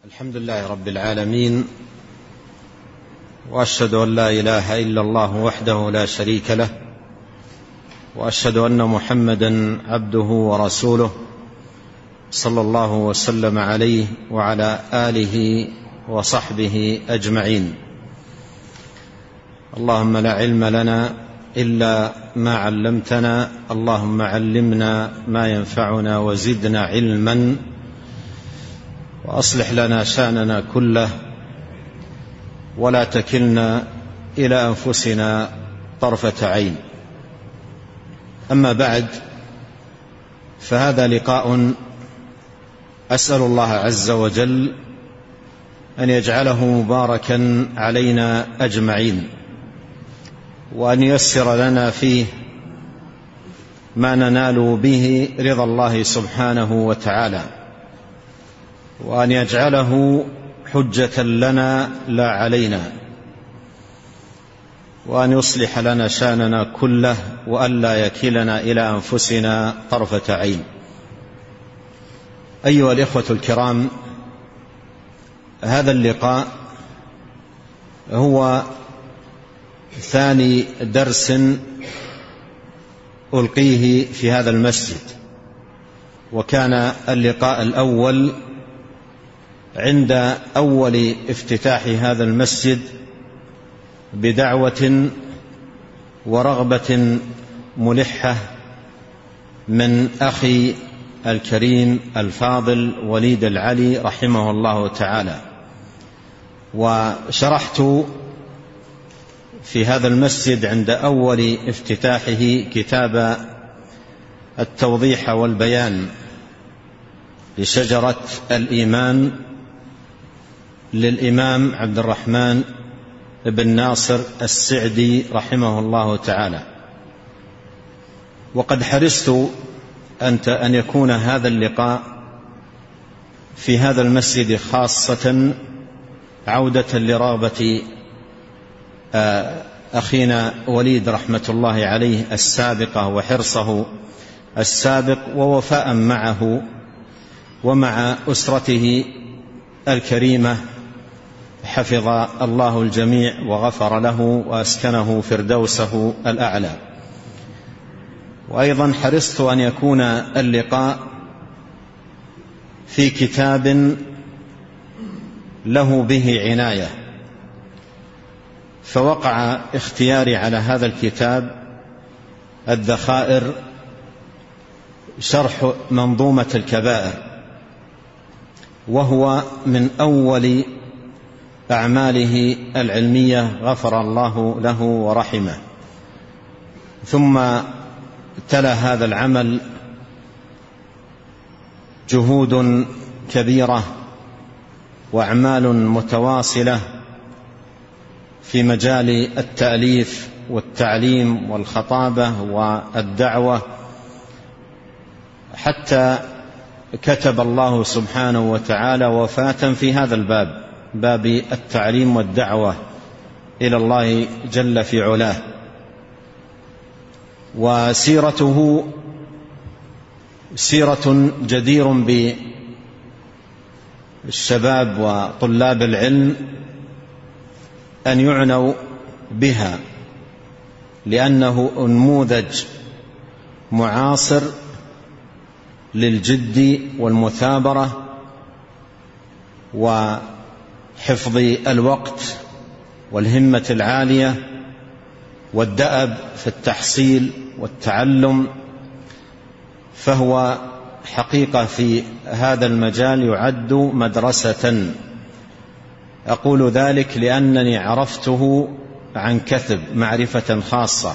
الحمد لله رب العالمين، وأشهد أن لا إله إلا الله وحده لا شريك له، وأشهد أن محمدا عبده ورسوله صلى الله وسلم عليه وعلى آله وصحبه أجمعين. اللهم لا علم لنا إلا ما علمتنا، اللهم علمنا ما ينفعنا وزدنا علما، وأصلح لنا شأننا كله ولا تكلنا إلى أنفسنا طرفة عين. أما بعد، فهذا لقاء أسأل الله عز وجل أن يجعله مباركا علينا أجمعين، وأن ييسر لنا فيه ما ننال به رضا الله سبحانه وتعالى، وأن يجعله حجة لنا لا علينا، وأن يصلح لنا شأننا كله وألا يكلنا إلى أنفسنا طرفة عين. أيها الإخوة الكرام، هذا اللقاء هو ثاني درس ألقيه في هذا المسجد، وكان اللقاء الأول عند أول افتتاح هذا المسجد بدعوة ورغبة ملحة من أخي الكريم الفاضل وليد العلي رحمه الله تعالى. وشرحت في هذا المسجد عند أول افتتاحه كتاب التوضيح والبيان لشجرة الإيمان للإمام عبد الرحمن بن ناصر السعدي رحمه الله تعالى. وقد حرصت أن يكون هذا اللقاء في هذا المسجد خاصة عودة لرغبة أخينا وليد رحمة الله عليه السابقة وحرصه السابق، ووفاء معه ومع أسرته الكريمة، حفظ الله الجميع وغفر له وأسكنه فردوسه الأعلى. وأيضا حرصت أن يكون اللقاء في كتاب له به عناية، فوقع اختياري على هذا الكتاب الذخائر شرح منظومة الكبائر، وهو من أول أعماله العلمية غفر الله له ورحمه. ثم تلا هذا العمل جهود كبيرة وأعمال متواصلة في مجال التأليف والتعليم والخطابة والدعوة، حتى كتب الله سبحانه وتعالى وفاة في هذا الباب، باب التعليم والدعوة إلى الله جل في علاه. وسيرته سيرة جدير بالشباب وطلاب العلم أن يعنوا بها، لأنه نموذج معاصر للجد والمثابرة وحفظ الوقت والهمة العالية والدأب في التحصيل والتعلم. فهو حقيقة في هذا المجال يعد مدرسة. أقول ذلك لأنني عرفته عن كثب معرفة خاصة،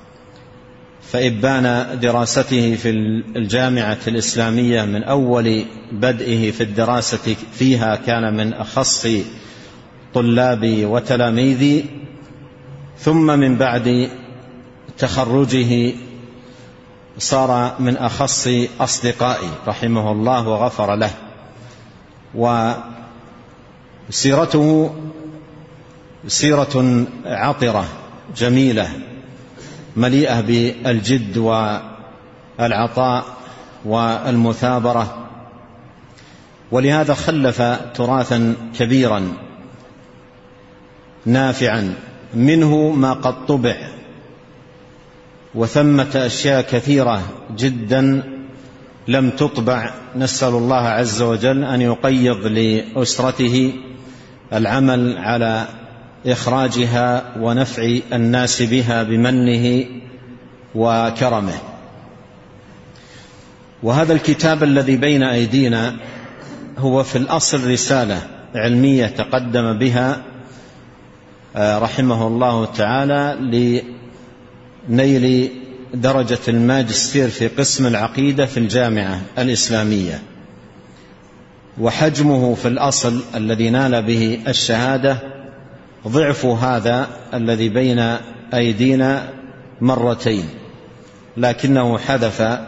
فإبان دراسته في الجامعة الإسلامية من أول بدئه في الدراسة فيها كان من أخص طلابي وتلاميذي، ثم من بعد تخرجه صار من أخص أصدقائي رحمه الله وغفر له. وسيرته سيرة عطرة جميلة مليئة بالجد والعطاء والمثابرة، ولهذا خلف تراثا كبيرا نافعا، منه ما قد طبع، وثمة أشياء كثيرة جدا لم تطبع. نسأل الله عز وجل أن يقيض لأسرته العمل على إخراجها ونفع الناس بها بمنه وكرمه. وهذا الكتاب الذي بين أيدينا هو في الأصل رسالة علمية تقدم بها رحمه الله تعالى لنيل درجة الماجستير في قسم العقيدة في الجامعة الإسلامية، وحجمه في الأصل الذي نال به الشهادة ضعف هذا الذي بين أيدينا مرتين، لكنه حذف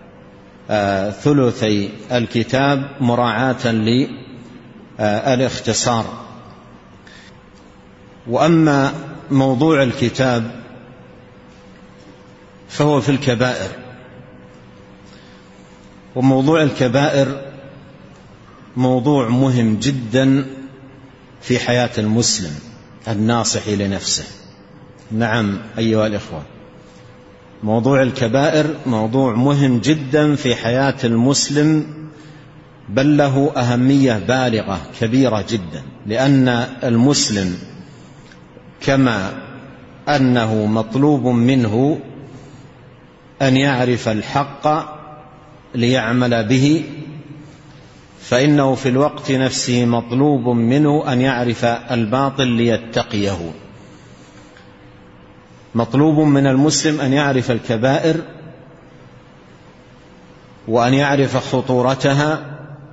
ثلثي الكتاب مراعاة للاختصار. وأما موضوع الكتاب فهو في الكبائر، وموضوع الكبائر موضوع مهم جدا في حياة المسلم الناصح لنفسه. نعم أيها الإخوة، موضوع الكبائر موضوع مهم جدا في حياة المسلم، بل له أهمية بالغة كبيرة جدا، لأن المسلم كما أنه مطلوب منه أن يعرف الحق ليعمل به، فإنه في الوقت نفسه مطلوب منه أن يعرف الباطل ليتقيه. مطلوب من المسلم أن يعرف الكبائر وأن يعرف خطورتها،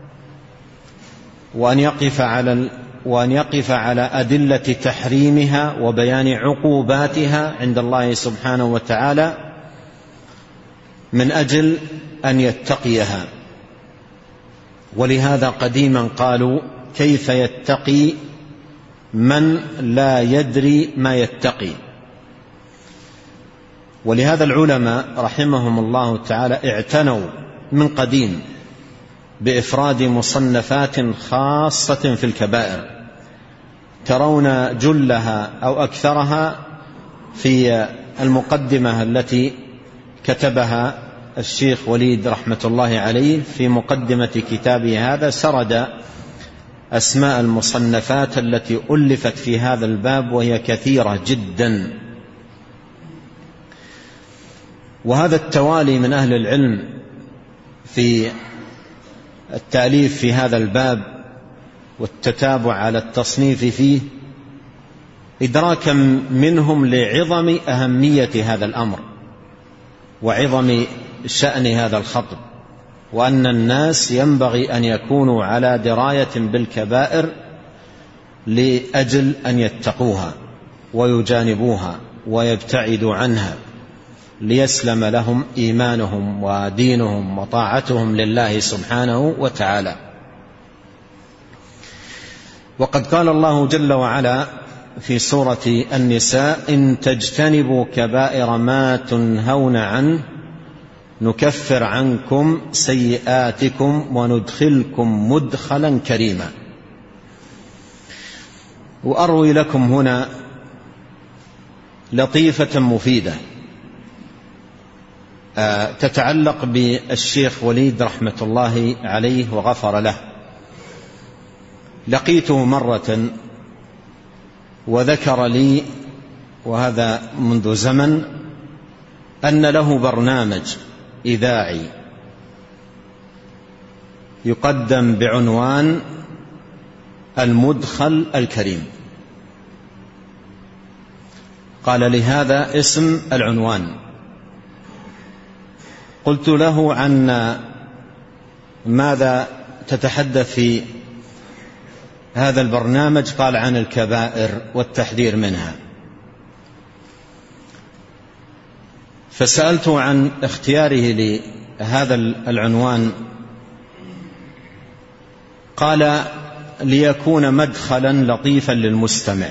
وأن يقف على أدلة تحريمها وبيان عقوباتها عند الله سبحانه وتعالى من أجل أن يتقيها. ولهذا قديما قالوا: كيف يتقي من لا يدري ما يتقي؟ ولهذا العلماء رحمهم الله تعالى اعتنوا من قديم بإفراد مصنفات خاصة في الكبائر، ترون جلها أو أكثرها في المقدمة التي كتبها الشيخ وليد رحمة الله عليه. في مقدمة كتابه هذا سرد أسماء المصنفات التي ألفت في هذا الباب، وهي كثيرة جدا. وهذا التوالي من أهل العلم في التأليف في هذا الباب والتتابع على التصنيف فيه إدراكا منهم لعظم أهمية هذا الأمر وعظم شأن هذا الخطب، وأن الناس ينبغي أن يكونوا على دراية بالكبائر لأجل أن يتقوها ويجانبوها ويبتعدوا عنها، ليسلم لهم إيمانهم ودينهم وطاعتهم لله سبحانه وتعالى. وقد قال الله جل وعلا في سورة النساء: إن تجتنبوا كبائر ما تنهون عنه نكفر عنكم سيئاتكم وندخلكم مدخلا كريما. وأروي لكم هنا لطيفة مفيدة تتعلق بالشيخ وليد رحمة الله عليه وغفر له. لقيته مرة وذكر لي، وهذا منذ زمن، أن له برنامج إذاعي يقدم بعنوان المدخل الكريم. قال لي هذا اسم العنوان. قلت له: عن ماذا تتحدث في هذا البرنامج؟ قال: عن الكبائر والتحذير منها. فسألته عن اختياره لهذا العنوان، قال: ليكون مدخلا لطيفا للمستمع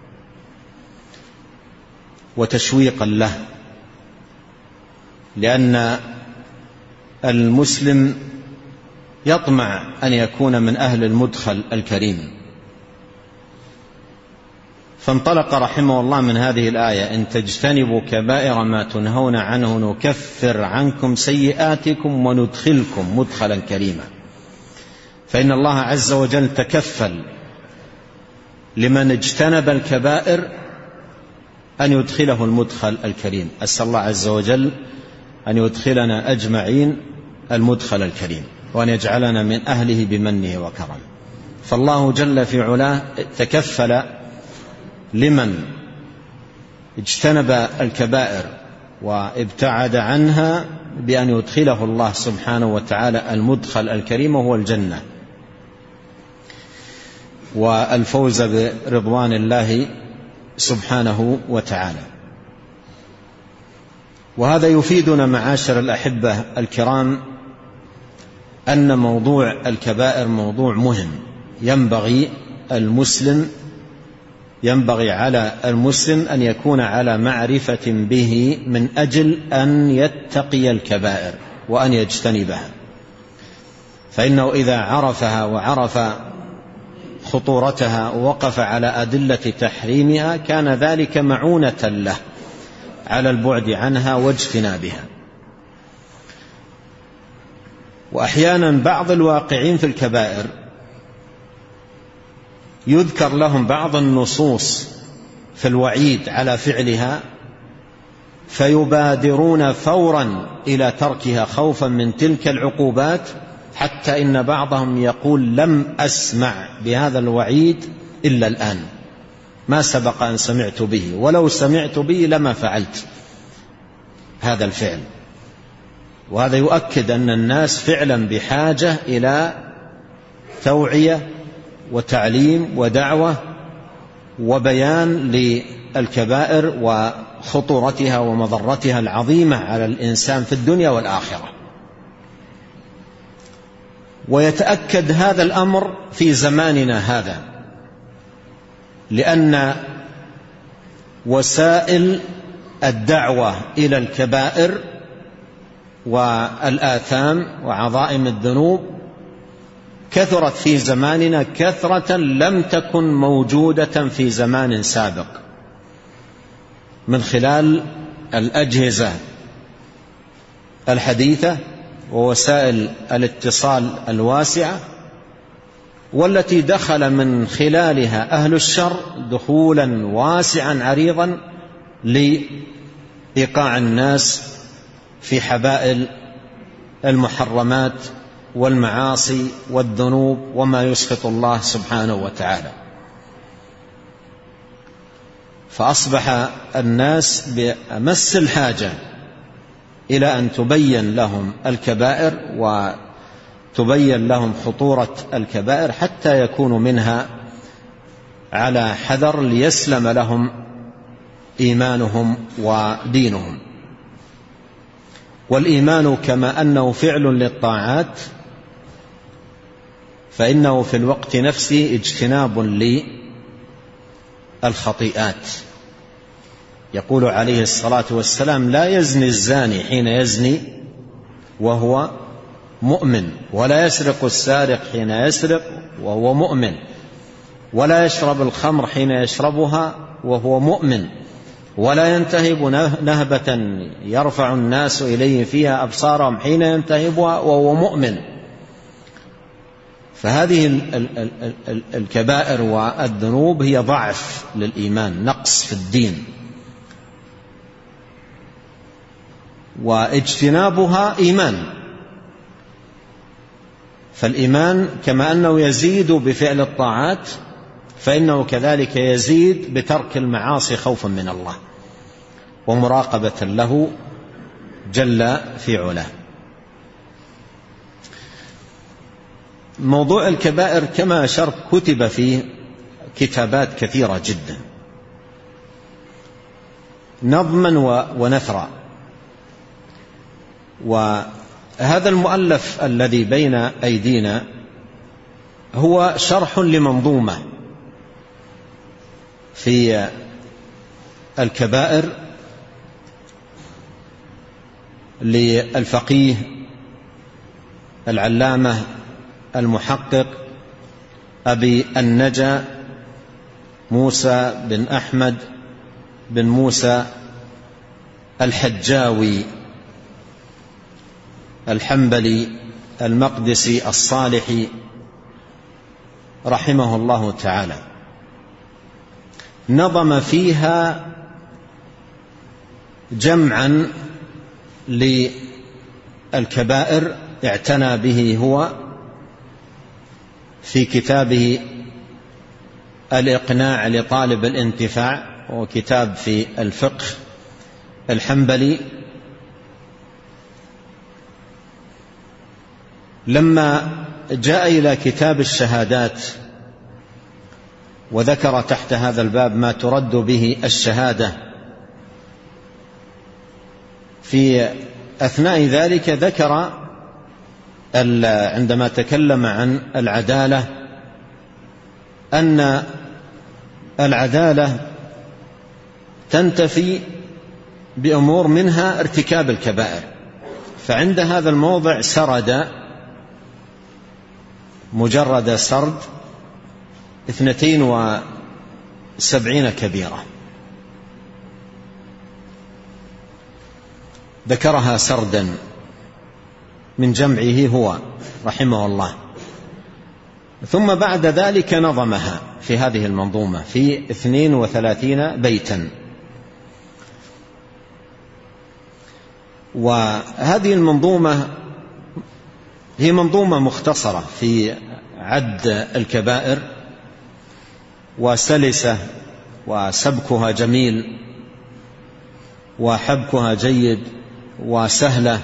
وتشويقا له، لأن المسلم يطمع أن يكون من أهل المدخل الكريم. فانطلق رحمه الله من هذه الآية: إن تجتنبوا كبائر ما تنهون عنه نكفر عنكم سيئاتكم وندخلكم مدخلا كريما. فإن الله عز وجل تكفل لمن اجتنب الكبائر أن يدخله المدخل الكريم. أسأل الله عز وجل أن يدخلنا أجمعين المدخل الكريم، وأن يجعلنا من أهله بمنه وكرمه. فالله جل في علاه تكفل لمن اجتنب الكبائر وابتعد عنها بأن يدخله الله سبحانه وتعالى المدخل الكريم، وهو الجنة والفوز برضوان الله سبحانه وتعالى. وهذا يفيدنا معاشر الأحبة الكرام أن موضوع الكبائر موضوع مهم، ينبغي على المسلم أن يكون على معرفة به من أجل أن يتقي الكبائر وأن يجتنبها. فإنه إذا عرفها وعرف خطورتها ووقف على أدلة تحريمها كان ذلك معونة له على البعد عنها واجتنابها. وأحيانا بعض الواقعين في الكبائر يذكر لهم بعض النصوص في الوعيد على فعلها فيبادرون فورا إلى تركها خوفا من تلك العقوبات، حتى إن بعضهم يقول: لم أسمع بهذا الوعيد إلا الآن، ما سبق أن سمعت به، ولو سمعت به لما فعلت هذا الفعل. وهذا يؤكد أن الناس فعلا بحاجة إلى توعية وتعليم ودعوة وبيان للكبائر وخطورتها ومضرتها العظيمة على الإنسان في الدنيا والآخرة. ويتأكد هذا الأمر في زماننا هذا، لأن وسائل الدعوة إلى الكبائر والآثام وعظائم الذنوب كثرت في زماننا كثرة لم تكن موجودة في زمان سابق، من خلال الأجهزة الحديثة ووسائل الاتصال الواسعة، والتي دخل من خلالها أهل الشر دخولا واسعا عريضا لإيقاع الناس في حبائل المحرمات والمعاصي والذنوب وما يسخط الله سبحانه وتعالى. فأصبح الناس بأمس الحاجة إلى أن تبين لهم الكبائر وتبين لهم خطورة الكبائر حتى يكونوا منها على حذر ليسلم لهم إيمانهم ودينهم. والإيمان كما أنه فعل للطاعات فإنه في الوقت نفسه اجتناب للخطيئات. يقول عليه الصلاة والسلام: لا يزني الزاني حين يزني وهو مؤمن، ولا يسرق السارق حين يسرق وهو مؤمن، ولا يشرب الخمر حين يشربها وهو مؤمن، ولا ينتهب نهبة يرفع الناس إليه فيها أبصارهم حين ينتهبها وهو مؤمن. فهذه الكبائر والذنوب هي ضعف للإيمان، نقص في الدين، واجتنابها إيمان. فالإيمان كما أنه يزيد بفعل الطاعات فإنه كذلك يزيد بترك المعاصي خوفا من الله ومراقبة له جل في علاه. موضوع الكبائر كما أشرت كتب فيه كتابات كثيرة جدا نظما ونثرا. وهذا المؤلف الذي بين أيدينا هو شرح لمنظومة في الكبائر للفقيه العلامة المحقق أبي النجا موسى بن أحمد بن موسى الحجاوي الحنبلي المقدسي الصالحي رحمه الله تعالى. نظم فيها جمعا للكبائر اعتنى به هو في كتابه الإقناع لطالب الانتفاع، وكتاب في الفقه الحنبلي. لما جاء إلى كتاب الشهادات وذكر تحت هذا الباب ما ترد به الشهادة، في أثناء ذلك ذكر عندما تكلم عن العدالة أن العدالة تنتفي بأمور منها ارتكاب الكبائر، فعند هذا الموضع سرد مجرد سرد 72 كبيرة، ذكرها سردا من جمعه هو رحمه الله، ثم بعد ذلك نظمها في هذه المنظومة في 32 بيتا. وهذه المنظومة هي منظومة مختصرة في عد الكبائر، وسلسة وسبكها جميل وحبكها جيد وسهلة،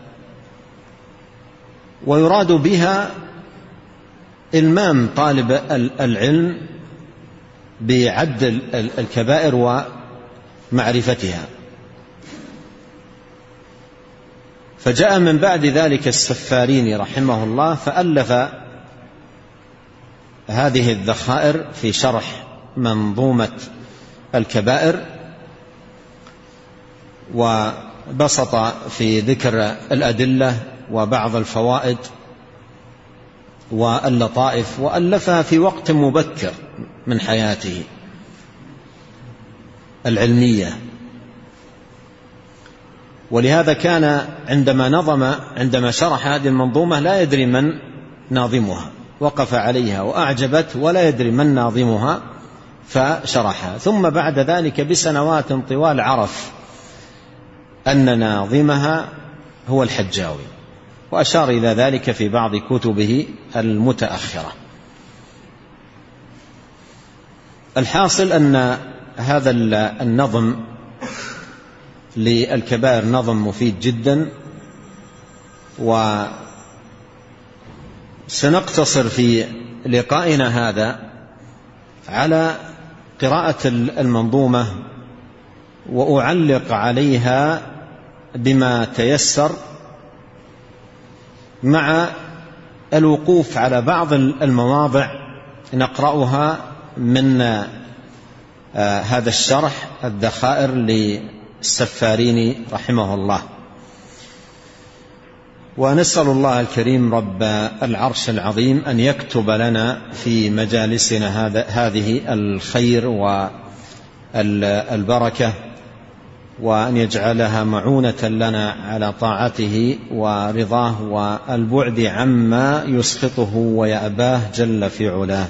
ويراد بها إلمام طالب العلم بعد الكبائر ومعرفتها. فجاء من بعد ذلك السفاريني رحمه الله فألف هذه الذخائر في شرح منظومة الكبائر، وبسط في ذكر الأدلة وبعض الفوائد واللطائف، وألفها في وقت مبكر من حياته العلمية. ولهذا كان عندما شرح هذه المنظومة لا يدري من ناظمها، وقف عليها وأعجبت ولا يدري من ناظمها فشرحها، ثم بعد ذلك بسنوات طوال عرف أن ناظمها هو الحجاوي، وأشار إلى ذلك في بعض كتبه المتأخرة. الحاصل أن هذا النظم للكبائر نظم مفيد جدا، وسنقتصر في لقائنا هذا على قراءة المنظومة، وأعلق عليها بما تيسر، مع الوقوف على بعض المواضع نقرأها من هذا الشرح الذخائر للسفاريني رحمه الله. ونسأل الله الكريم رب العرش العظيم أن يكتب لنا في مجالسنا هذه الخير والبركة، وأن يجعلها معونة لنا على طاعته ورضاه والبعد عما يسخطه ويأباه جل في علاه.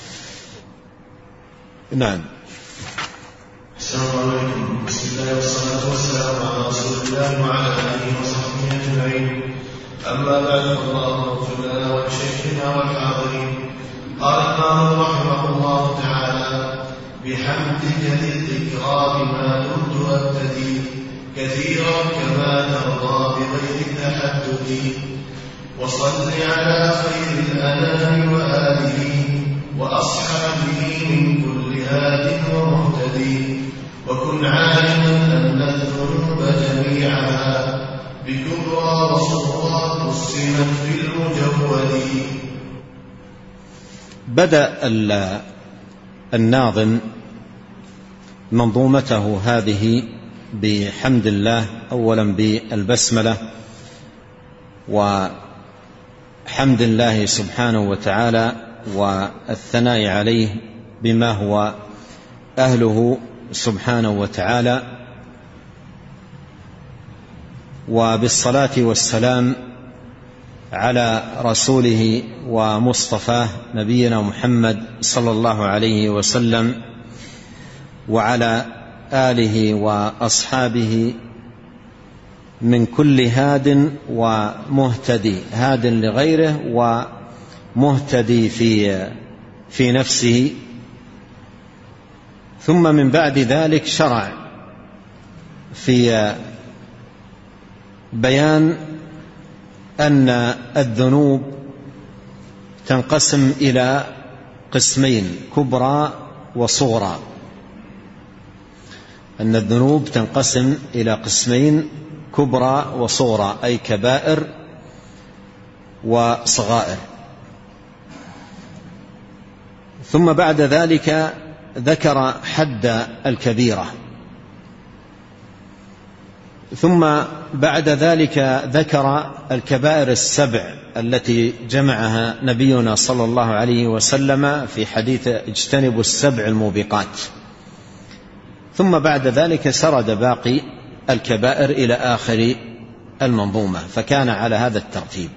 نعم. السلام عليكم. بسم الله والصلاة والسلام على رسول الله وعلى آله وصحبه أجمعين. أما بعد، فالله اغفر لنا ولشيخنا والحاضرين. قال الإمام رحمه الله تعالى: بحمدك ذي الإكرام ما دمت أبتدي كثيرا كما ترضى بغير تحدث، وصل على خير الأنام وآله وأصحابه من كل هاد ومهتدي، وكن عالما أن الذنوب جميعها بكبرى وصغرى قسمت في المجود. بدأ الناظم منظومته هذه بحمد الله، أولا بالبسملة، حمد الله سبحانه وتعالى والثناء عليه بما هو أهله سبحانه وتعالى، وبالصلاة والسلام على رسوله ومصطفاه نبينا محمد صلى الله عليه وسلم، وعلى آله وأصحابه من كل هاد ومهتدي، هاد لغيره ومهتدي في نفسه. ثم من بعد ذلك شرع في بيان أن الذنوب تنقسم إلى قسمين، كبرى وصغرى. أن الذنوب تنقسم إلى قسمين، كبرى وصغرى، أي كبائر وصغائر. ثم بعد ذلك ذكر حد الكبيرة، ثم بعد ذلك ذكر الكبائر السبع التي جمعها نبينا صلى الله عليه وسلم في حديث اجتنبوا السبع الموبقات. ثم بعد ذلك سرد باقي الكبائر إلى آخر المنظومة، فكان على هذا الترتيب.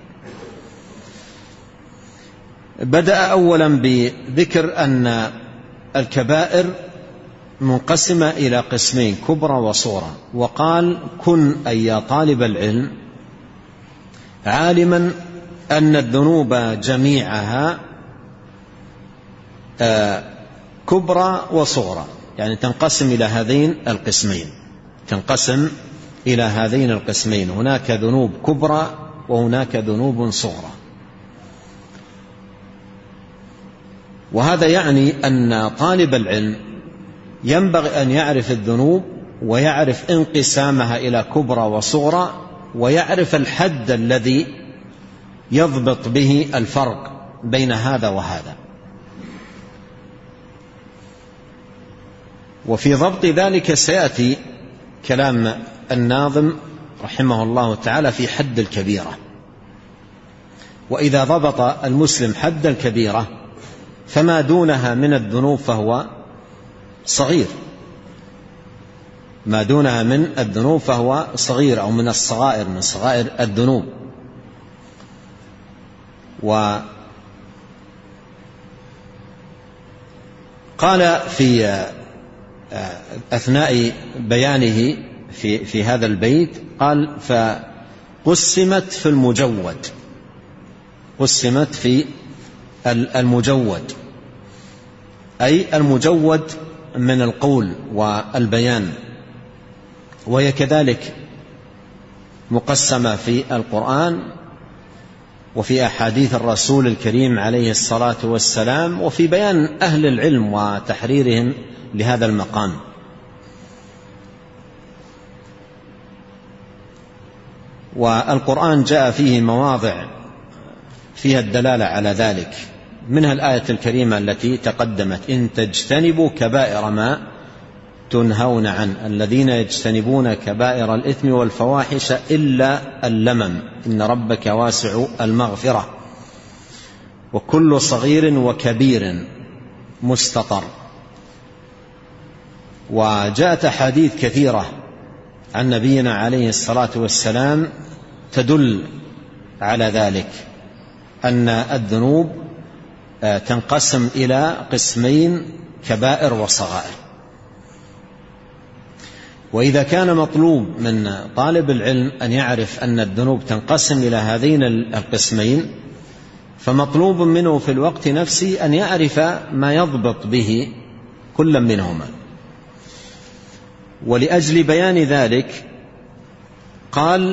بدأ أولا بذكر أن الكبائر منقسمة إلى قسمين، كبرى وصغرى، وقال: كن أي يا طالب العلم عالما أن الذنوب جميعها كبرى وصغرى، يعني تنقسم إلى هذين القسمين، تنقسم إلى هذين القسمين، هناك ذنوب كبرى وهناك ذنوب صغرى. وهذا يعني أن طالب العلم ينبغي أن يعرف الذنوب ويعرف انقسامها إلى كبرى وصغرى، ويعرف الحد الذي يضبط به الفرق بين هذا وهذا. وفي ضبط ذلك سيأتي كلام الناظم رحمه الله تعالى في حد الكبيرة. وإذا ضبط المسلم حد الكبيرة فما دونها من الذنوب فهو صغير، ما دونها من الذنوب فهو صغير، أو من الصغائر، من صغائر الذنوب. وقال في أثناء بيانه في هذا البيت، قال: فقسمت في المجود، قسمت في المجود، أي المجود من القول والبيان، وهي كذلك مقسمة في القرآن وفي أحاديث الرسول الكريم عليه الصلاة والسلام، وفي بيان أهل العلم وتحريرهم لهذا المقام. والقرآن جاء فيه مواضع فيها الدلالة على ذلك، منها الآية الكريمة التي تقدمت: إن تجتنبوا كبائر ما تنهون عنه، الذين يجتنبون كبائر الإثم والفواحش إلا اللمم إن ربك واسع المغفرة، وكل صغير وكبير مستطر. وجاءت أحاديث كثيرة عن نبينا عليه الصلاة والسلام تدل على ذلك، أن الذنوب تنقسم إلى قسمين، كبائر وصغائر. وإذا كان مطلوب من طالب العلم أن يعرف أن الذنوب تنقسم إلى هذين القسمين، فمطلوب منه في الوقت نفسه أن يعرف ما يضبط به كل منهما. ولأجل بيان ذلك قال: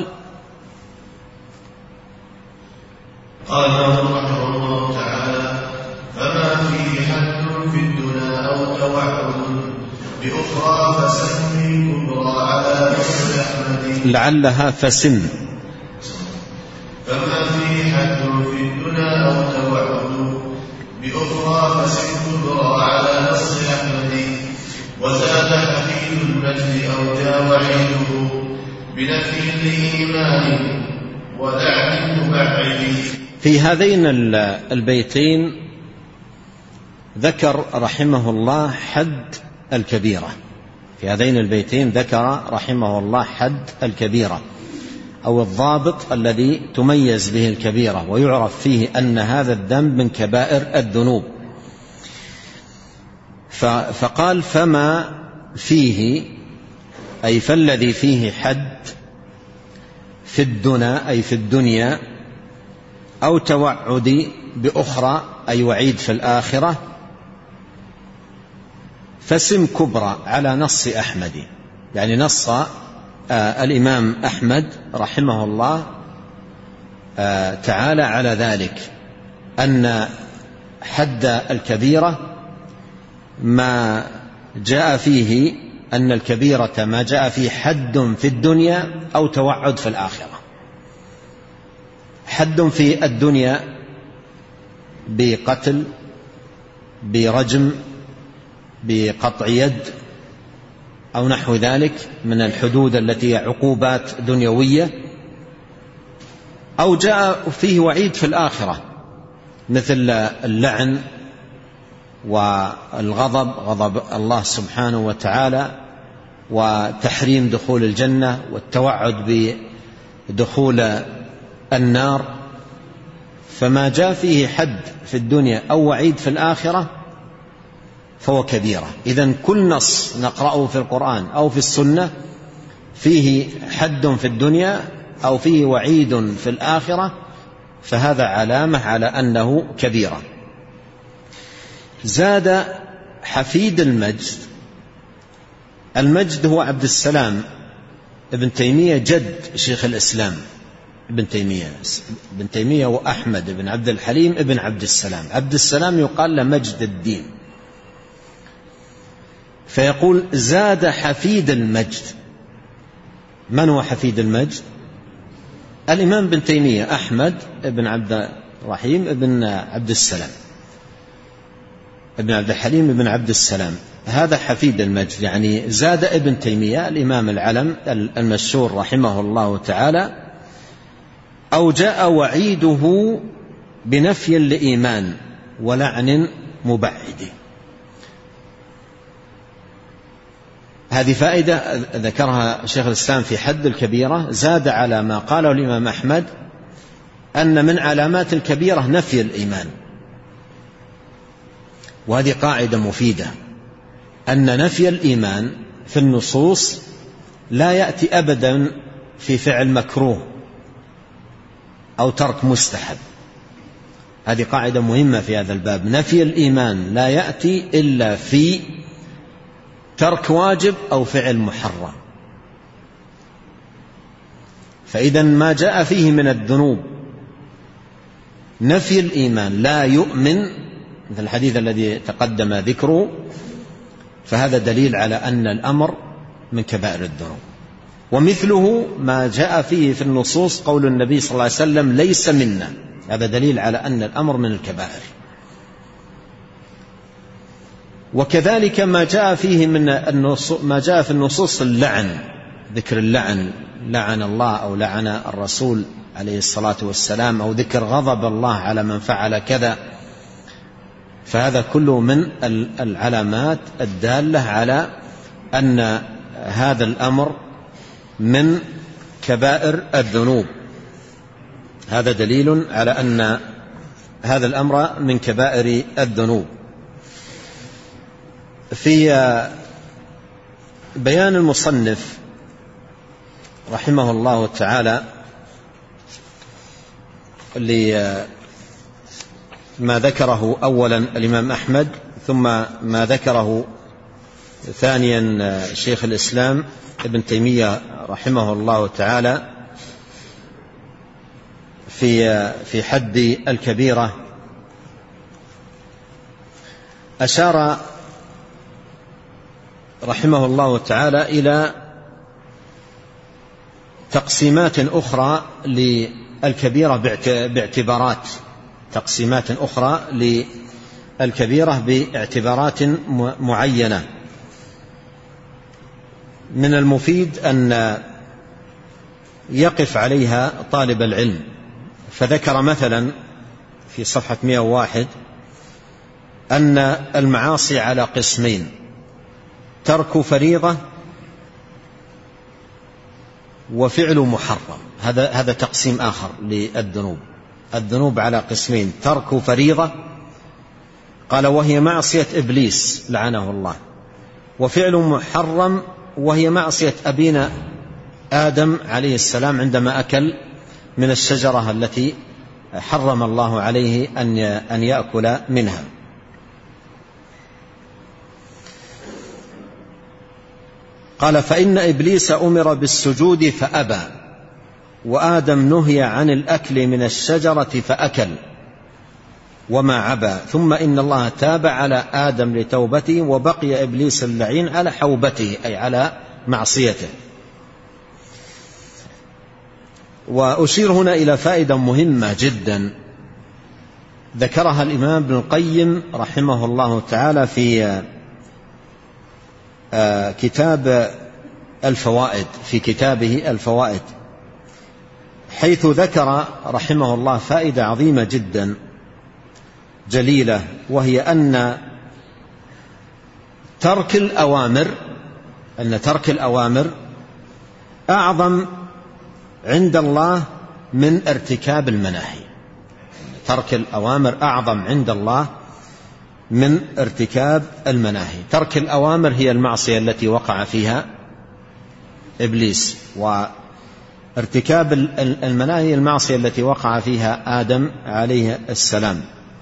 رحمه الله تعالى: فما فيه حد في الدنا أو توعد بأخرى فسمي كبرى على نصر أحمد. لعلها فسن. فما فيه حد في الدنا أو توعد بأخرى فسم كبرى على نصر أحمد. وزاد حفيد المجد أو جاء وعيده بنفي الإيمان ولعن مبعد. في هذين البيتين ذكر رحمه الله حد الكبيرة. في هذين البيتين ذكر رحمه الله حد الكبيرة أو الضابط الذي تميز به الكبيرة ويعرف فيه أن هذا الذنب من كبائر الذنوب. فقال فما فيه، أي فالذي فيه حد في الدنا أي في الدنيا، أو توعد بأخرى أي وعيد في الآخرة، فسم كبرى على نص أحمد. يعني نص الإمام أحمد رحمه الله تعالى على ذلك، أن حد الكبيرة ما جاء فيه، أن الكبيرة ما جاء فيه حد في الدنيا أو توعد في الآخرة. حد في الدنيا بقتل، برجم، بقطع يد أو نحو ذلك من الحدود التي عقوبات دنيوية، أو جاء فيه وعيد في الآخرة مثل اللعن والغضب، غضب الله سبحانه وتعالى، وتحريم دخول الجنة، والتوعد بدخول النار. فما جاء فيه حد في الدنيا أو وعيد في الآخرة فهو كبيرة. إذن كل نص نقرأه في القرآن أو في السنة فيه حد في الدنيا أو فيه وعيد في الآخرة فهذا علامة على أنه كبيرة. زاد حفيد المجد. المجد هو عبد السلام ابن تيمية جد شيخ الإسلام ابن تيمية وأحمد بن عبد الحليم ابن عبد السلام. عبد السلام يقال له مجد الدين. فيقول زاد حفيد المجد. من هو حفيد المجد؟ الإمام ابن تيمية أحمد ابن عبد الرحيم ابن عبد السلام ابن عبد الحليم ابن عبد السلام، هذا حفيد المجد. يعني زاد ابن تيمية الإمام العلم المشهور رحمه الله تعالى، أو جاء وعيده بنفي الإيمان ولعن مبعد. هذه فائدة ذكرها شيخ الإسلام في حد الكبيرة. زاد على ما قاله الإمام أحمد أن من علامات الكبيرة نفي الإيمان، وهذه قاعدة مفيدة، أن نفي الإيمان في النصوص لا يأتي أبدا في فعل مكروه أو ترك مستحب. هذه قاعدة مهمة في هذا الباب. نفي الإيمان لا يأتي إلا في ترك واجب أو فعل محرم. فإذا ما جاء فيه من الذنوب نفي الإيمان لا يؤمن، مثل الحديث الذي تقدم ذكره، فهذا دليل على أن الأمر من كبائر الذنوب. ومثله ما جاء فيه في النصوص قول النبي صلى الله عليه وسلم ليس منا، هذا دليل على أن الأمر من الكبائر. وكذلك ما جاء فيه ما جاء في النصوص اللعن، ذكر اللعن، لعن الله أو لعن الرسول عليه الصلاة والسلام، أو ذكر غضب الله على من فعل كذا، فهذا كله من العلامات الدالة على أن هذا الأمر من كبائر الذنوب. هذا دليل على أن هذا الأمر من كبائر الذنوب. في بيان المصنف رحمه الله تعالى لما ذكره أولا الإمام أحمد، ثم ما ذكره ثانيا شيخ الإسلام ابن تيمية رحمه الله تعالى في حد الكبيرة، أشار رحمه الله تعالى إلى تقسيمات أخرى للكبيرة باعتبارات، تقسيمات أخرى للكبيرة باعتبارات معينة. من المفيد أن يقف عليها طالب العلم. فذكر مثلا في صفحة 101 أن المعاصي على قسمين: ترك فريضة وفعل محرم. هذا تقسيم آخر للذنوب. الذنوب على قسمين: ترك فريضة قال وهي معصية إبليس لعنه الله، وفعل محرم وهي معصية أبينا آدم عليه السلام عندما أكل من الشجرة التي حرم الله عليه أن يأكل منها. قال فإن إبليس أمر بالسجود فأبى، وآدم نهي عن الأكل من الشجرة فأكل وما عبى، ثم إن الله تاب على آدم لتوبته، وبقي إبليس اللعين على حوبته أي على معصيته. وأشير هنا إلى فائدة مهمة جدا ذكرها الإمام ابن القيم رحمه الله تعالى في كتاب الفوائد، في كتابه الفوائد، حيث ذكر رحمه الله فائدة عظيمة جدا جليلة، وهي أن ترك الأوامر أعظم عند الله من ارتكاب المناهي. ترك الأوامر أعظم عند الله من ارتكاب المناهي. ترك الأوامر هي المعصية التي وقع فيها إبليس، وارتكاب المناهي المعصية التي وقع فيها آدم عليه السلام.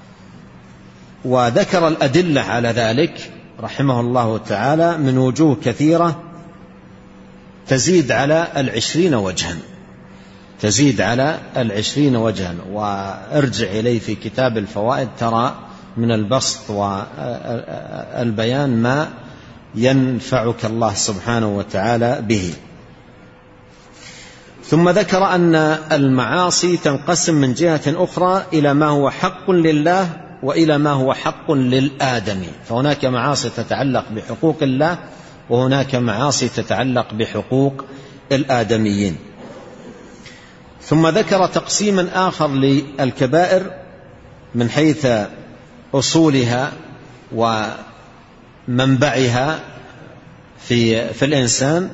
وذكر الأدلة على ذلك رحمه الله تعالى من وجوه كثيرة تزيد على 20 وجها، تزيد على 20 وجها. وارجع إليه في كتاب الفوائد ترى من البسط والبيان ما ينفعك الله سبحانه وتعالى به. ثم ذكر أن المعاصي تنقسم من جهة أخرى إلى ما هو حق لله وإلى ما هو حق للآدمي، فهناك معاصي تتعلق بحقوق الله وهناك معاصي تتعلق بحقوق الآدميين. ثم ذكر تقسيما آخر للكبائر من حيث أصولها ومنبعها في الإنسان،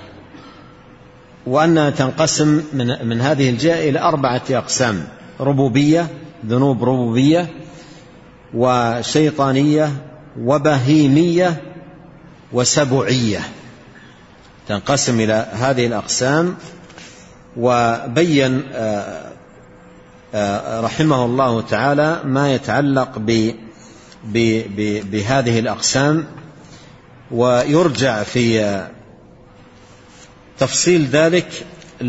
وأنها تنقسم من هذه الجهة إلى 4 أقسام: ربوبية، ذنوب ربوبية، وشيطانية، وبهيمية، وسبعية. تنقسم إلى هذه الأقسام. وبين رحمه الله تعالى ما يتعلق بهذه الأقسام، ويرجع في تفصيل ذلك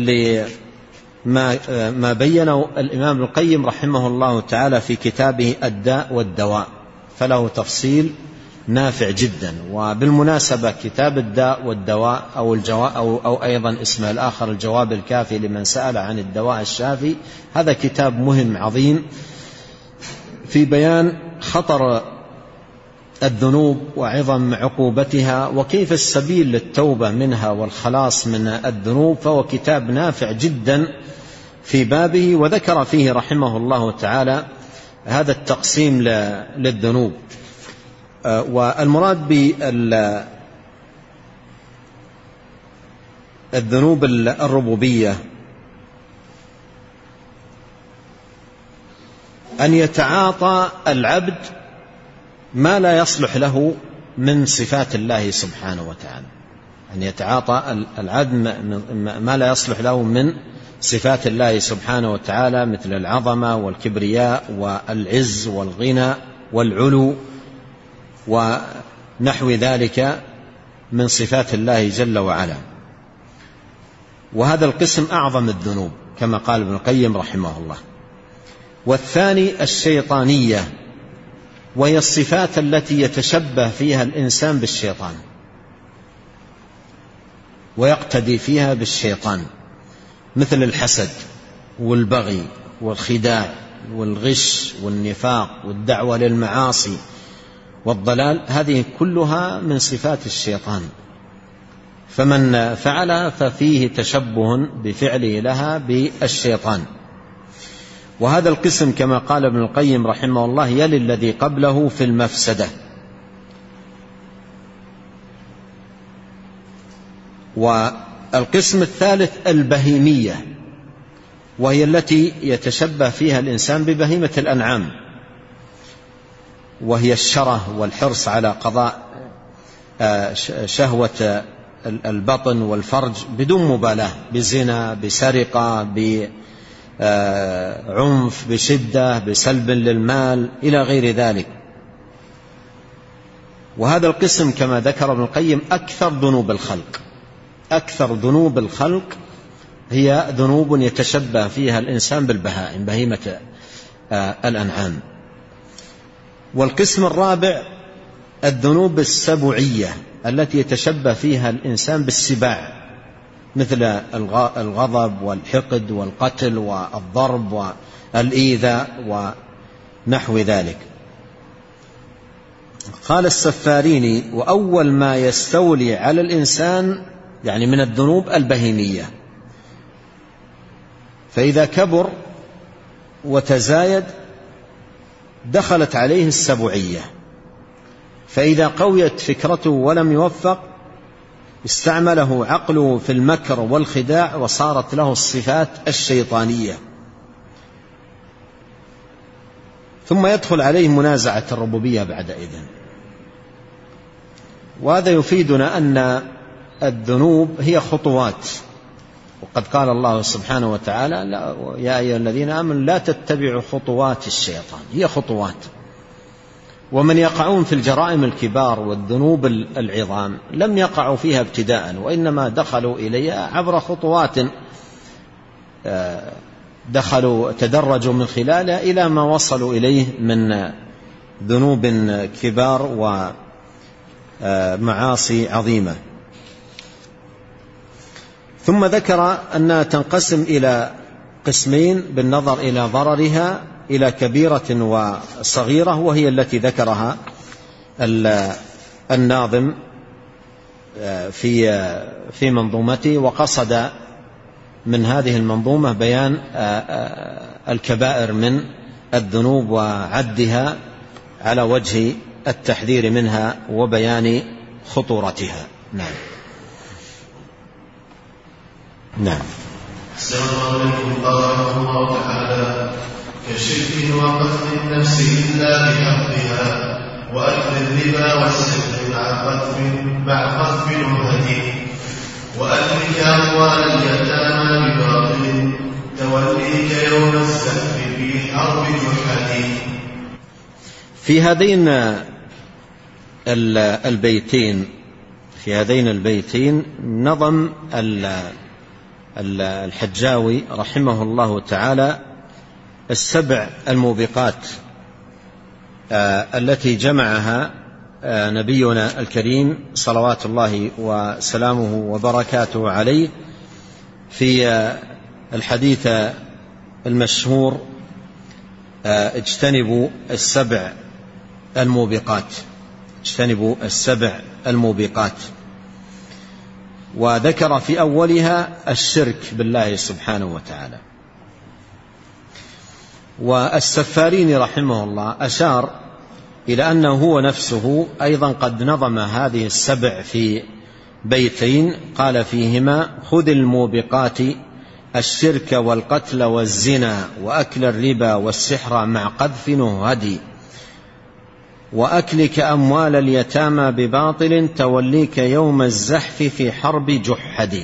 لما بينه الإمام ابن القيم رحمه الله تعالى في كتابه الداء والدواء، فله تفصيل نافع جدا. وبالمناسبة كتاب الداء والدواء أو أيضا اسمه الآخر الجواب الكافي لمن سأل عن الدواء الشافي، هذا كتاب مهم عظيم في بيان خطر الذنوب وعظم عقوبتها وكيف السبيل للتوبة منها والخلاص من الذنوب، فهو كتاب نافع جدا في بابه. وذكر فيه رحمه الله تعالى هذا التقسيم للذنوب. والمراد بالذنوب الربوبية أن يتعاطى العبد ما لا يصلح له من صفات الله سبحانه وتعالى، أن يتعاطى العبد ما لا يصلح له من صفات الله سبحانه وتعالى، مثل العظمة والكبرياء والعز والغنى والعلو ونحو ذلك من صفات الله جل وعلا. وهذا القسم أعظم الذنوب كما قال ابن القيم رحمه الله. والثاني الشيطانية، وهي الصفات التي يتشبه فيها الإنسان بالشيطان ويقتدي فيها بالشيطان، مثل الحسد والبغي والخداع والغش والنفاق والدعوة للمعاصي والضلال، هذه كلها من صفات الشيطان، فمن فعلها ففيه تشبه بفعله لها بالشيطان. وهذا القسم كما قال ابن القيم رحمه الله يلي الذي قبله في المفسدة. والقسم الثالث البهيمية، وهي التي يتشبه فيها الإنسان ببهيمة الأنعام، وهي الشره والحرص على قضاء شهوة البطن والفرج بدون مبالاة، بزنا، بسرقة، بعنف، بشدة، بسلب للمال إلى غير ذلك. وهذا القسم كما ذكر ابن القيم أكثر ذنوب الخلق. أكثر ذنوب الخلق هي ذنوب يتشبه فيها الإنسان بالبهائم، بهيمة الأنعام. والقسم الرابع الذنوب السبعية التي يتشبه فيها الإنسان بالسباع، مثل الغضب والحقد والقتل والضرب والإيذاء ونحو ذلك. قال السفاريني: وأول ما يستولي على الإنسان يعني من الذنوب البهيمية، فإذا كبر وتزايد دخلت عليه السبعية، فإذا قويت فكرته ولم يوفق استعمله عقله في المكر والخداع وصارت له الصفات الشيطانية، ثم يدخل عليه منازعة الربوبية بعد إذن. وهذا يفيدنا أن الذنوب هي خطوات، وقد قال الله سبحانه وتعالى: يا أيها الذين آمنوا لا تتبعوا خطوات الشيطان. هي خطوات. ومن يقعون في الجرائم الكبار والذنوب العظام لم يقعوا فيها ابتداء، وإنما دخلوا إليها عبر خطوات تدرجوا من خلالها إلى ما وصلوا إليه من ذنوب كبار ومعاصي عظيمة. ثم ذكر أنها تنقسم إلى قسمين بالنظر إلى ضررها، إلى كبيرة وصغيرة، وهي التي ذكرها الناظم في منظومته، وقصد من هذه المنظومة بيان الكبائر من الذنوب وعدها على وجه التحذير منها وبيان خطورتها. نعم. نعم. السلام عليكم. قال رحمه الله تعالى: كشرك وقتل النفس إلا بحقها، وأكل الربا والسحر مع قذف الهدي، وأكلك أموال اليتامى بباطل، توليك يوم الزحف في حرب جحد. في هذين البيتين نظم الحجاوي رحمه الله تعالى السبع الموبقات التي جمعها نبينا الكريم صلوات الله وسلامه وبركاته عليه في الحديث المشهور: اجتنبوا السبع الموبقات. اجتنبوا السبع الموبقات. وذكر في أولها الشرك بالله سبحانه وتعالى. والسفاريني رحمه الله أشار إلى أنه هو نفسه أيضا قد نظم هذه السبع في بيتين قال فيهما: خذ الموبقات الشرك والقتل والزنا وأكل الربا والسحر مع قذف نهدي، وأكلك أموال اليتامى بباطل، توليك يوم الزحف في حرب جحد.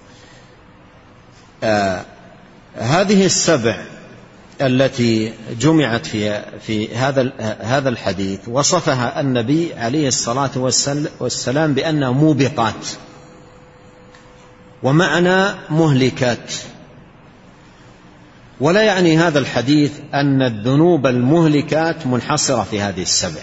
هذه السبع التي جمعت في هذا الحديث وصفها النبي عليه الصلاة والسلام بأنها موبقات، ومعنى مهلكات. ولا يعني هذا الحديث أن الذنوب المهلكات منحصرة في هذه السبع.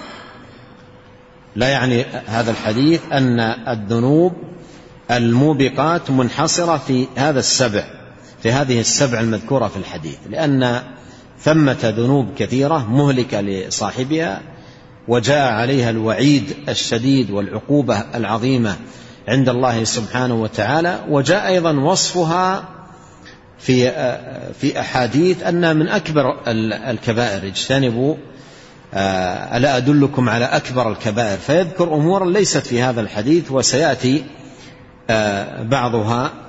لا يعني هذا الحديث أن الذنوب الموبقات منحصرة في هذه السبع المذكورة في الحديث، لأن ثمة ذنوب كثيرة مهلكة لصاحبها وجاء عليها الوعيد الشديد والعقوبة العظيمة عند الله سبحانه وتعالى، وجاء أيضا وصفها في أحاديث أن من أكبر الكبائر اجتنبوا، ألا أدلكم على أكبر الكبائر، فيذكر أمورا ليست في هذا الحديث، وسيأتي بعضها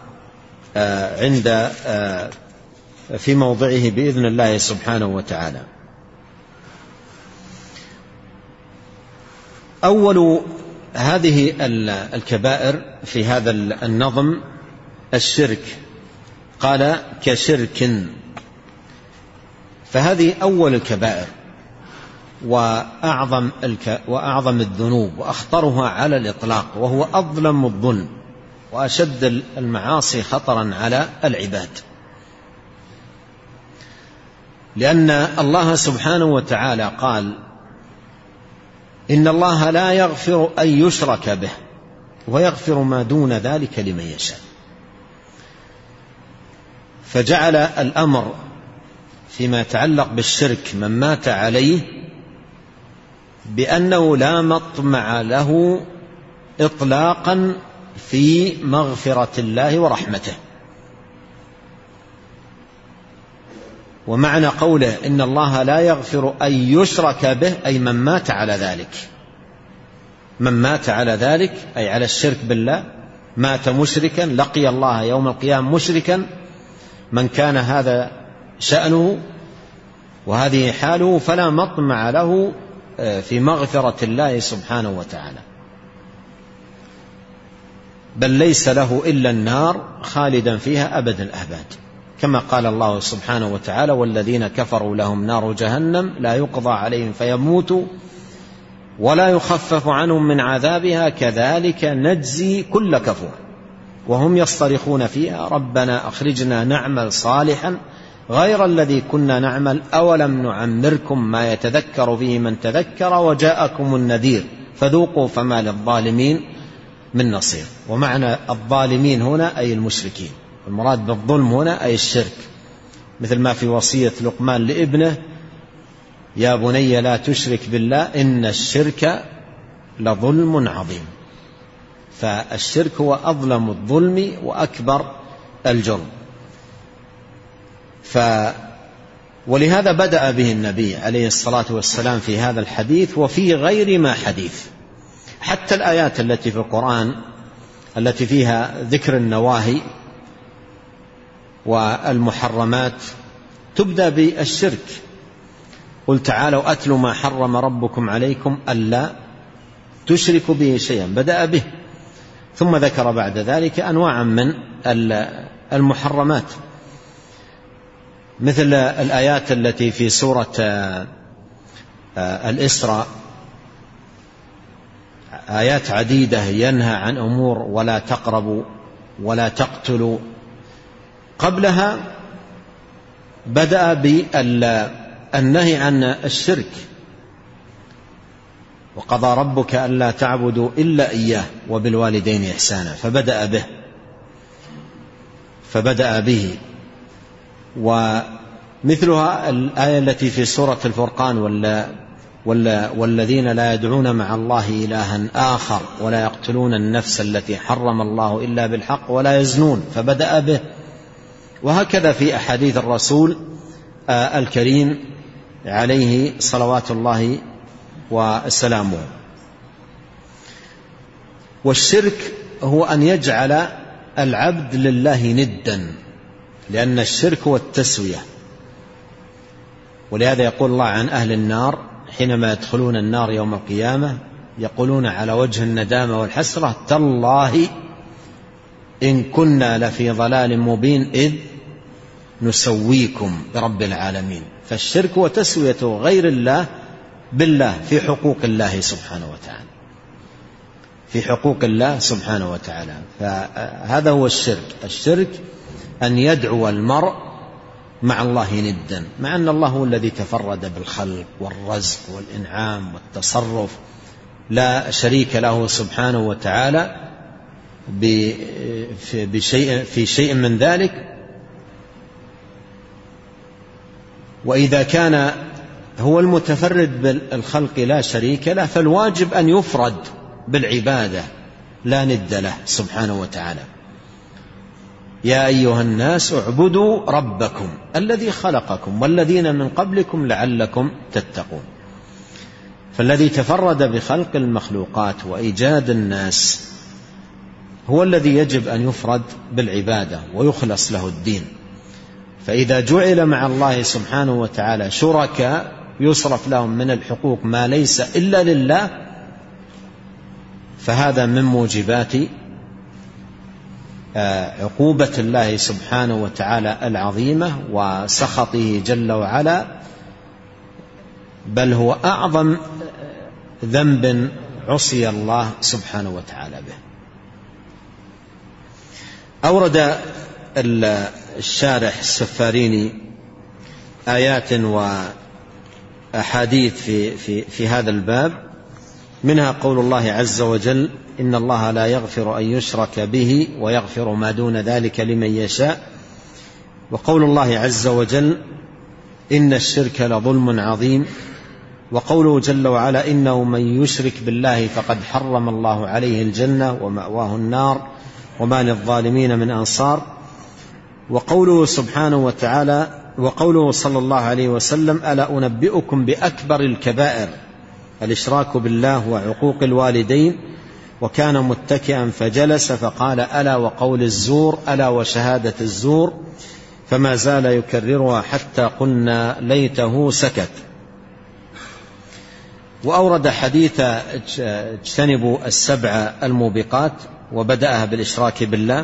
في موضعه بإذن الله سبحانه وتعالى. أول هذه الكبائر في هذا النظم الشرك، قال كشرك، فهذه أول الكبائر وأعظم الذنوب وأخطرها على الإطلاق، وهو أظلم الظلم وأشد المعاصي خطرا على العباد، لأن الله سبحانه وتعالى قال إن الله لا يغفر أن يشرك به ويغفر ما دون ذلك لمن يشاء، فجعل الأمر فيما يتعلق بالشرك من مات عليه بأنه لا مطمع له إطلاقا في مغفرة الله ورحمته. ومعنى قوله إن الله لا يغفر أن يشرك به أي من مات على ذلك، من مات على ذلك أي على الشرك بالله، مات مشركا لقي الله يوم القيامة مشركا، من كان هذا شأنه وهذه حاله فلا مطمع له في مغفرة الله سبحانه وتعالى، بل ليس له إلا النار خالدا فيها أبد الآباد، كما قال الله سبحانه وتعالى والذين كفروا لهم نار جهنم لا يقضى عليهم فيموتوا ولا يخفف عنهم من عذابها كذلك نجزي كل كفور وهم يصطرخون فيها ربنا أخرجنا نعمل صالحا غير الذي كنا نعمل أولم نعمركم ما يتذكر فيه من تذكر وجاءكم النذير فذوقوا فما للظالمين من نصير. ومعنى الظالمين هنا أي المشركين، المراد بالظلم هنا أي الشرك، مثل ما في وصية لقمان لابنه يا بني لا تشرك بالله إن الشرك لظلم عظيم، فالشرك هو أظلم الظلم وأكبر الجرم. ولهذا بدأ به النبي عليه الصلاة والسلام في هذا الحديث وفي غير ما حديث، حتى الآيات التي في القرآن التي فيها ذكر النواهي والمحرمات تبدأ بالشرك، قل تعالوا أتلوا ما حرم ربكم عليكم ألا تشركوا به شيئا، بدأ به، ثم ذكر بعد ذلك أنواعا من المحرمات، مثل الآيات التي في سورة الإسراء، آيات عديدة ينهى عن أمور ولا تقربوا ولا تقتلوا. قبلها بدأ بالنهي عن الشرك، وقضى ربك ألا تعبدوا إلا إياه وبالوالدين إحسانا، فبدأ به. ومثلها الآية التي في سورة الفرقان والذين لا يدعون مع الله إلها آخر ولا يقتلون النفس التي حرم الله إلا بالحق ولا يزنون، فبدأ به. وهكذا في أحاديث الرسول الكريم عليه صلوات الله وسلامه. والشرك هو أن يجعل العبد لله ندا، لأن الشرك هو التسوية، ولهذا يقول الله عن أهل النار حينما يدخلون النار يوم القيامة يقولون على وجه الندامة والحسرة تالله إن كنا لفي ضلال مبين إذ نسويكم برب العالمين. فالشرك هو تسوية غير الله بالله في حقوق الله سبحانه وتعالى، في حقوق الله سبحانه وتعالى. فهذا هو الشرك. الشرك أن يدعو المرء مع الله ندا، مع أن الله هو الذي تفرد بالخلق والرزق والإنعام والتصرف، لا شريك له سبحانه وتعالى في شيء من ذلك. وإذا كان هو المتفرد بالخلق لا شريك له فالواجب أن يفرد بالعبادة لا ند له سبحانه وتعالى. يا أيها الناس اعبدوا ربكم الذي خلقكم والذين من قبلكم لعلكم تتقون. فالذي تفرد بخلق المخلوقات وإيجاد الناس هو الذي يجب أن يفرد بالعبادة ويخلص له الدين. فإذا جعل مع الله سبحانه وتعالى شركاء يصرف لهم من الحقوق ما ليس إلا لله، فهذا من موجبات عقوبة الله سبحانه وتعالى العظيمة وسخطه جل وعلا، بل هو أعظم ذنب عصي الله سبحانه وتعالى به. أورد الشارح السفاريني آيات وأحاديث في هذا الباب، منها قول الله عز وجل: إن الله لا يغفر أن يشرك به ويغفر ما دون ذلك لمن يشاء. وقول الله عز وجل: إن الشرك لظلم عظيم. وقوله جل وعلا: إنه من يشرك بالله فقد حرم الله عليه الجنة ومأواه النار وما للظالمين من أنصار. وقوله سبحانه وتعالى وقوله صلى الله عليه وسلم: ألا أنبئكم بأكبر الكبائر الإشراك بالله وعقوق الوالدين. وكان متكئا فجلس فقال: ألا وقول الزور، ألا وشهادة الزور. فما زال يكررها حتى قلنا ليته سكت. وأورد حديث اجتنبوا السبع الموبقات وبدأها بالإشراك بالله.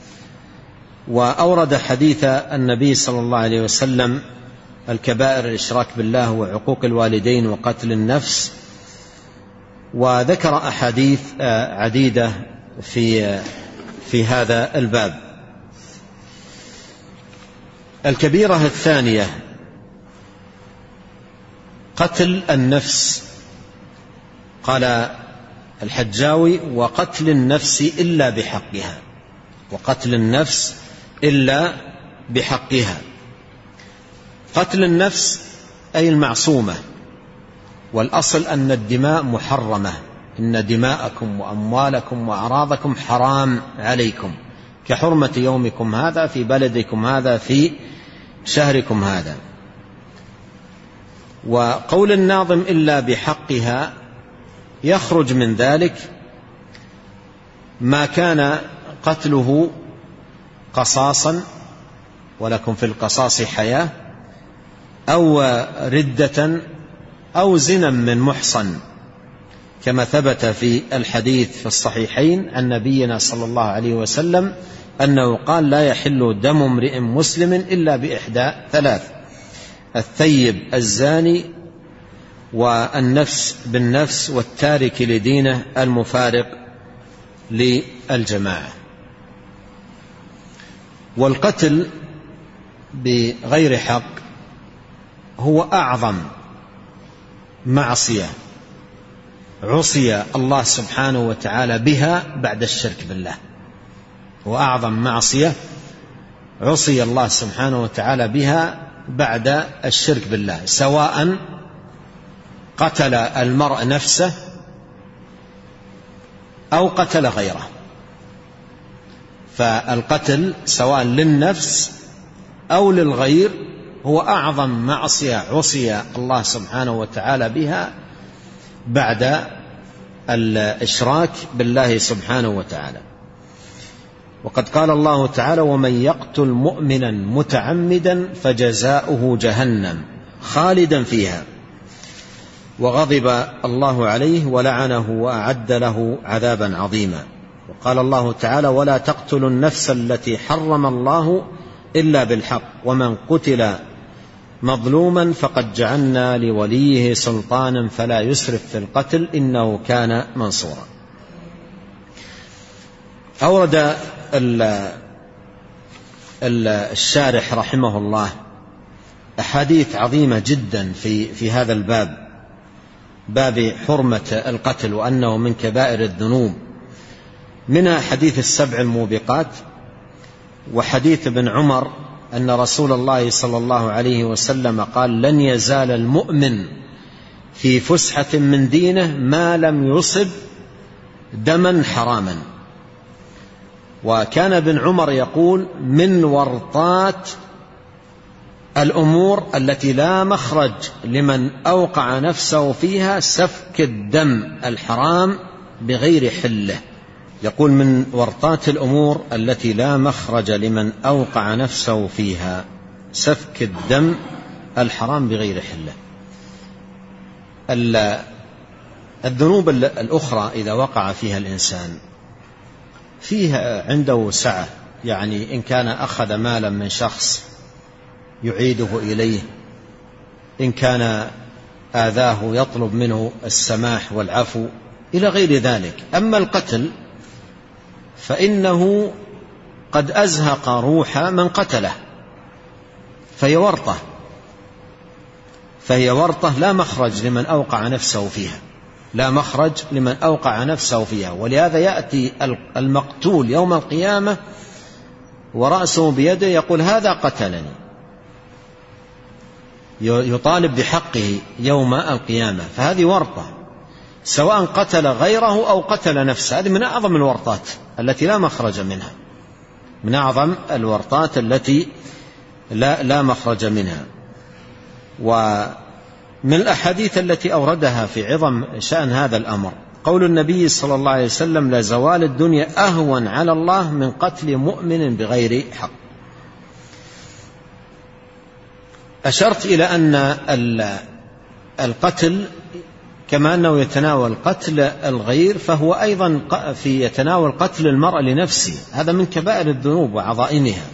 وأورد حديث النبي صلى الله عليه وسلم: الكبائر الإشراك بالله وعقوق الوالدين وقتل النفس. وذكر أحاديث عديدة في هذا الباب. الكبيرة الثانية قتل النفس. قال الحجاوي: وقتل النفس إلا بحقها. وقتل النفس إلا بحقها. قتل النفس أي المعصومة، والأصل أن الدماء محرمة: إن دماءكم وأموالكم وأعراضكم حرام عليكم كحرمة يومكم هذا في بلدكم هذا في شهركم هذا. وقول الناظم إلا بحقها يخرج من ذلك ما كان قتله قصاصا ولكم في القصاص حياة، أو ردة، أو زنا من محصن، كما ثبت في الحديث في الصحيحين عن نبينا صلى الله عليه وسلم أنه قال: لا يحل دم امرئ مسلم إلا بإحدى ثلاث: الثيب الزاني، والنفس بالنفس، والتارك لدينه المفارق للجماعة. والقتل بغير حق هو أعظم معصية عصي الله سبحانه وتعالى بها بعد الشرك بالله. وأعظم معصية عصي الله سبحانه وتعالى بها بعد الشرك بالله، سواء قتل المرء نفسه أو قتل غيره. فالقتل سواء للنفس أو للغير هو أعظم معصية عصي الله سبحانه وتعالى بها بعد الإشراك بالله سبحانه وتعالى. وقد قال الله تعالى: ومن يقتل مؤمنا متعمدا فجزاؤه جهنم خالدا فيها وغضب الله عليه ولعنه وأعد له عذابا عظيما. وقال الله تعالى: ولا تقتلوا النفس التي حرم الله إلا بالحق ومن قتل مظلوما فقد جعلنا لوليه سلطانا فلا يسرف في القتل إنه كان منصورا. أورد الشارح رحمه الله أحاديث عظيمة جدا في هذا الباب، باب حرمة القتل وأنه من كبائر الذنوب، منها حديث السبع الموبقات، وحديث ابن عمر أن رسول الله صلى الله عليه وسلم قال: لن يزال المؤمن في فسحة من دينه ما لم يصب دما حراما. وكان ابن عمر يقول: من ورطات الأمور التي لا مخرج لمن أوقع نفسه فيها سفك الدم الحرام بغير حله. يقول: من ورطات الأمور التي لا مخرج لمن أوقع نفسه فيها سفك الدم الحرام بغير حله. الذنوب الأخرى إذا وقع فيها الإنسان فيها عنده سعة، يعني إن كان أخذ مالا من شخص يعيده إليه، إن كان آذاه يطلب منه السماح والعفو إلى غير ذلك. أما القتل فإنه قد أزهق روح من قتله، فهي ورطة لا مخرج لمن أوقع نفسه فيها، لا مخرج لمن أوقع نفسه فيها. ولهذا يأتي المقتول يوم القيامة ورأسه بيده يقول: هذا قتلني، يطالب بحقه يوم القيامة. فهذه ورطة، سواء قتل غيره أو قتل نفسه. هذه من أعظم الورطات التي لا مخرج منها، من أعظم الورطات التي لا مخرج منها. ومن الأحاديث التي أوردها في عظم شأن هذا الأمر قول النبي صلى الله عليه وسلم: لزوال الدنيا أهون على الله من قتل مؤمن بغير حق. أشرت إلى أن القتل كما أنه يتناول قتل الغير فهو أيضا يتناول قتل المرء لنفسه، هذا من كبائر الذنوب وعظائمها.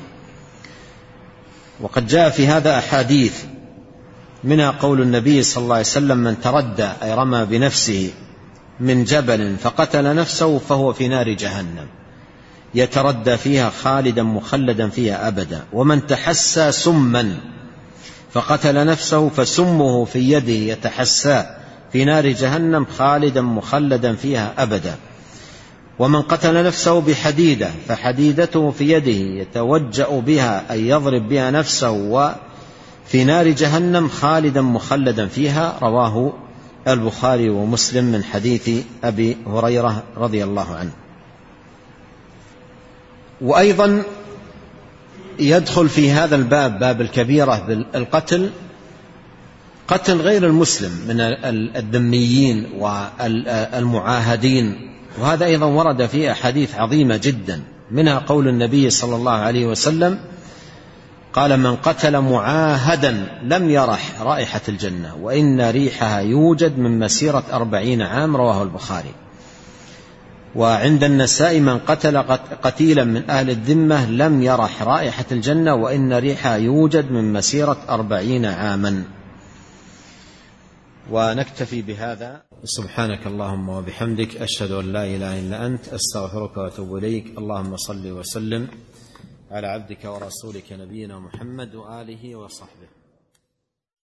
وقد جاء في هذا أحاديث، منها قول النبي صلى الله عليه وسلم: من تردى أي رمى بنفسه من جبل فقتل نفسه فهو في نار جهنم يتردى فيها خالدا مخلدا فيها أبدا. ومن تحسى سما فقتل نفسه فسمه في يده يتحسى في نار جهنم خالدا مخلدا فيها أبدا. ومن قتل نفسه بحديدة فحديدته في يده يتوجأ بها أي يضرب بها نفسه وفي نار جهنم خالدا مخلدا فيها. رواه البخاري ومسلم من حديث أبي هريرة رضي الله عنه. وأيضا يدخل في هذا الباب، باب الكبيرة بالقتل، قتل غير المسلم من الذميين والمعاهدين، وهذا أيضا ورد فيه أحاديث عظيمة جدا، منها قول النبي صلى الله عليه وسلم قال: من قتل معاهدا لم يرح رائحة الجنة وإن ريحها يوجد من مسيرة 40 عام. رواه البخاري. وعند النسائي: من قتل قتيلا من أهل الذمة لم يرح رائحة الجنة وإن ريحها يوجد من مسيرة 40 عاما. ونكتفي بهذا. سبحانك اللهم وبحمدك، أشهد أن لا إله إلا أنت، أستغفرك وأتوب إليك. اللهم صل وسلم على عبدك ورسولك نبينا محمد وآله وصحبه.